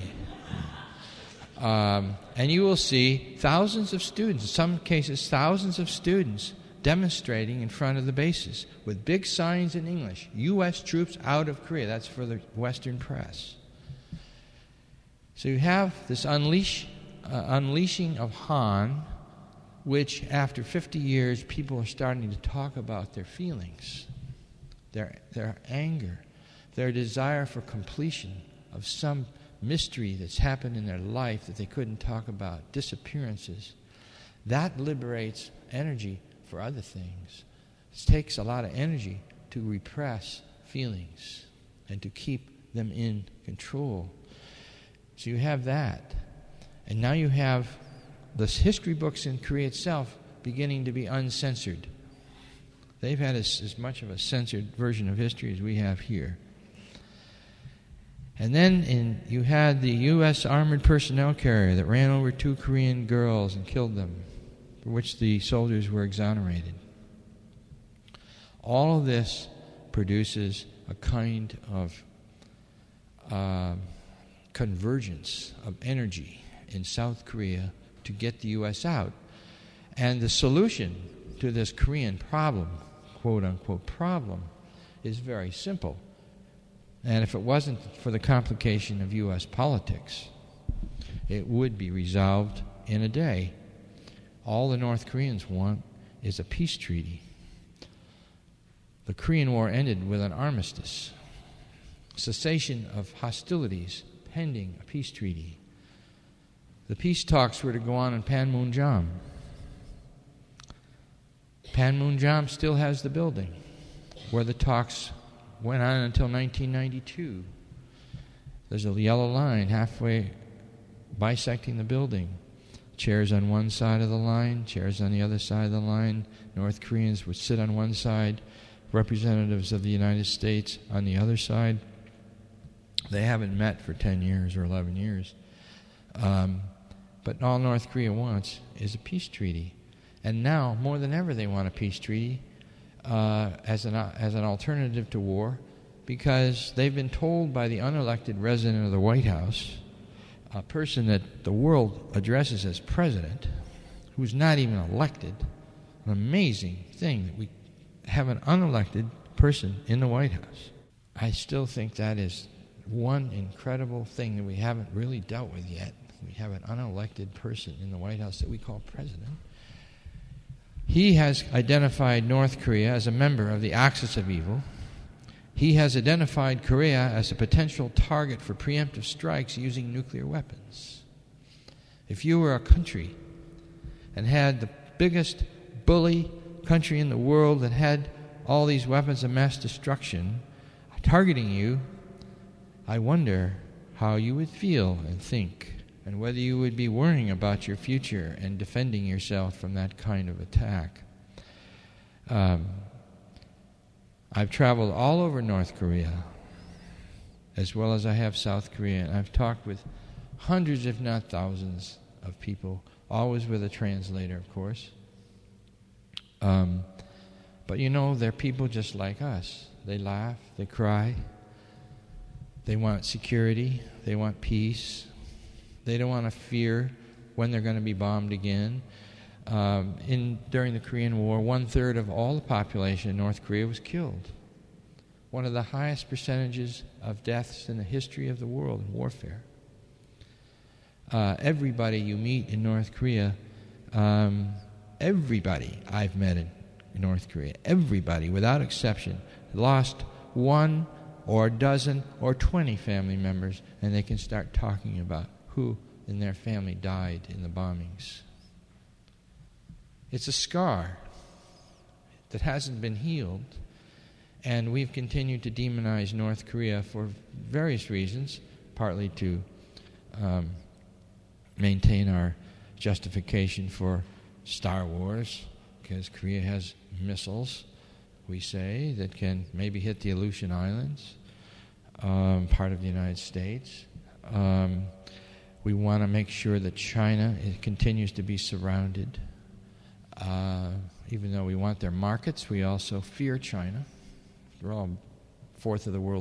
Um, and you will see thousands of students, in some cases thousands of students, demonstrating in front of the bases with big signs in English, U S troops out of Korea. That's for the Western press. So you have this unleash, uh, unleashing of Han, which after fifty years people are starting to talk about their feelings. Their, their anger, their desire for completion of some mystery that's happened in their life that they couldn't talk about, disappearances. That liberates energy for other things. It takes a lot of energy to repress feelings and to keep them in control. So you have that. And now you have the history books in Korea itself beginning to be uncensored. They've had as, as much of a censored version of history as we have here. And then in, you had the U S armored personnel carrier that ran over two Korean girls and killed them, for which the soldiers were exonerated. All of this produces a kind of uh, convergence of energy in South Korea to get the U S out. And the solution to this Korean problem, quote-unquote problem, is very simple. And if it wasn't for the complication of U S politics, it would be resolved in a day. All the North Koreans want is a peace treaty. The Korean War ended with an armistice, cessation of hostilities pending a peace treaty. The peace talks were to go on in Panmunjom. Panmunjom still has the building where the talks went on until nineteen ninety-two. There's a yellow line halfway bisecting the building. Chairs on one side of the line, chairs on the other side of the line. North Koreans would sit on one side, representatives of the United States on the other side. They haven't met for ten years or eleven years. Um, but all North Korea wants is a peace treaty. And now, more than ever, they want a peace treaty uh, as an as an alternative to war, because they've been told by the unelected resident of the White House, a person that the world addresses as president, who's not even elected, an amazing thing that we have an unelected person in the White House. I still think that is one incredible thing that we haven't really dealt with yet. We have an unelected person in the White House that we call president. He has identified North Korea as a member of the axis of evil. He has identified Korea as a potential target for preemptive strikes using nuclear weapons. If you were a country and had the biggest bully country in the world that had all these weapons of mass destruction targeting you, I wonder how you would feel and think, and whether you would be worrying about your future and defending yourself from that kind of attack. Um, I've traveled all over North Korea, as well as I have South Korea. And I've talked with hundreds, if not thousands, of people, always with a translator, of course. Um, but you know, they're people just like us. They laugh, they cry, they want security, they want peace. They don't want to fear when they're going to be bombed again. Um, in during the Korean War, one-third of all the population in North Korea was killed. One of the highest percentages of deaths in the history of the world in warfare. Uh, everybody you meet in North Korea, um, everybody I've met in North Korea, everybody without exception, lost one or a dozen or twenty family members, and they can start talking about who in their family died in the bombings. It's a scar that hasn't been healed, and we've continued to demonize North Korea for various reasons, partly to um, maintain our justification for Star Wars, because Korea has missiles, we say, that can maybe hit the Aleutian Islands, um, part of the United States. Um, we want to make sure that China it continues to be surrounded. Uh, even though we want their markets, we also fear China. They're all fourth of the world